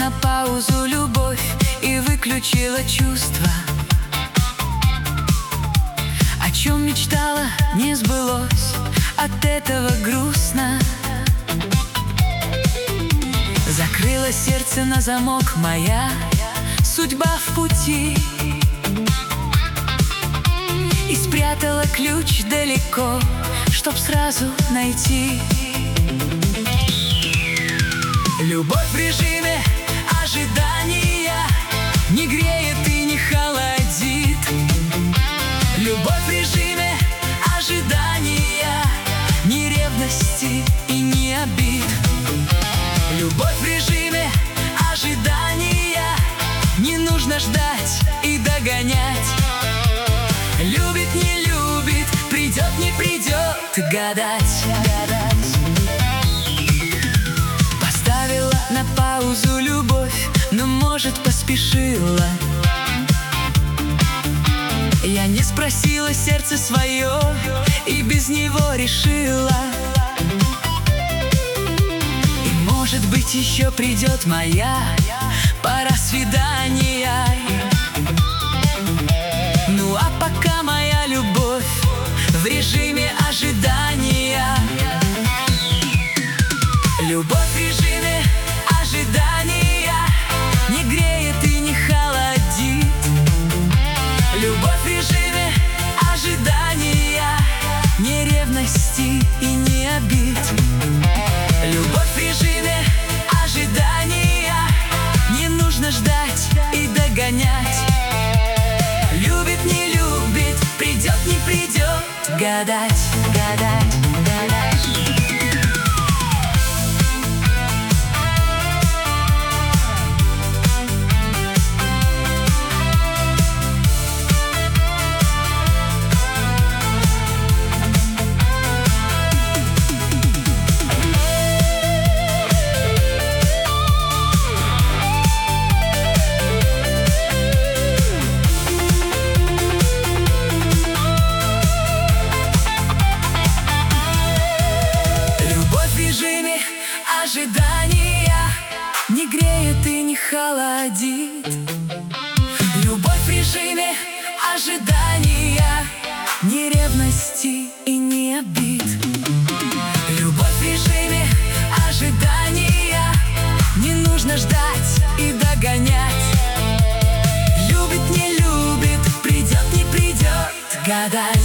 на паузу любовь и выключила чувства. О чем мечтала, не сбылось, от этого грустно. Закрыла сердце на замок, моя судьба в пути, и спрятала ключ далеко, чтоб сразу найти. Любовь в режиме ожидания не греет и не холодит. Любовь в режиме ожидания ни ревности и ни обид. Любовь в режиме ожидания не нужно ждать и догонять. Любит, не любит, придет, не придет, гадать. Поставила на паузу любовь, но, может, поспешила. Я не спросила сердце свое и без него решила. И, может быть, еще придет моя пора свидания. Ну а пока моя любовь в режиме ожидания. Любовь в режиме ожидания не греет и не холодит. Любовь в режиме ожидания ни ревности и ни обид. Любовь в режиме ожидания не нужно ждать и догонять. Любит, не любит, придет, не придет, гадать, гадать, гадать. Ожидания не греет и не холодит. Любовь в режиме ожидания ни ревности и ни обид. Любовь в режиме ожидания не нужно ждать и догонять. Любит, не любит, придет, не придет, гадать.